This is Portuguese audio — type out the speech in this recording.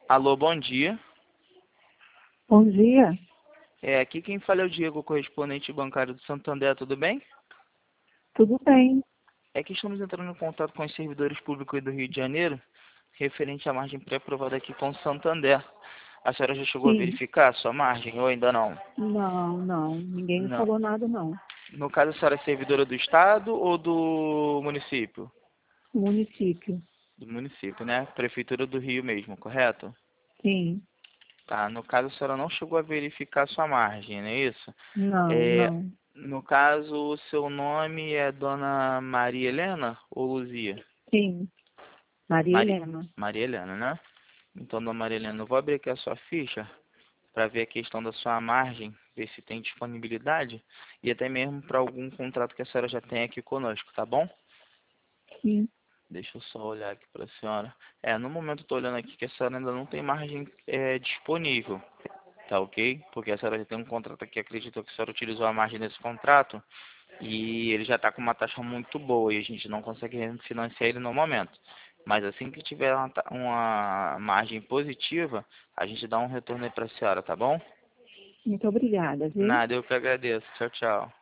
Alô, bom dia. Bom dia, Aqui quem fala é o Diego, correspondente bancário do Santander, tudo bem? tudo bem? É que estamos entrando em contato com os servidores públicos do Rio de Janeiro, referente à margem pré-aprovada aqui com o Santander. A senhora já chegou a Sim. verificar a sua margem ou ainda não? Não, ninguém me Não. falou nada não. No caso, a senhora é servidora do Estado ou do município? Município, Do município, né? Prefeitura do Rio mesmo, correto? sim. Tá, no caso, a senhora não chegou a verificar a sua margem, não é isso? Não, É, não. no caso, o seu nome é Dona Maria Helena ou Luzia? Sim, Maria Mari... Helena. Maria Helena, né? Então, Dona Maria Helena, eu vou abrir aqui a sua ficha para ver a questão da sua margem, ver se tem disponibilidade e até mesmo para algum contrato que a senhora já tem aqui conosco, tá bom? Sim, Deixa eu só olhar aqui para a senhora. No momento eu estou olhando aqui que a senhora ainda não tem margem disponível, tá ok? Porque a senhora já tem um contrato aqui, acredito que a senhora utilizou a margem desse contrato e ele já está com uma taxa muito boa e a gente não consegue refinanciar ele no momento. Mas assim que tiver uma margem positiva, a gente dá um retorno aí para a senhora, tá bom? muito obrigada, viu? Nada, eu que agradeço. Tchau, tchau.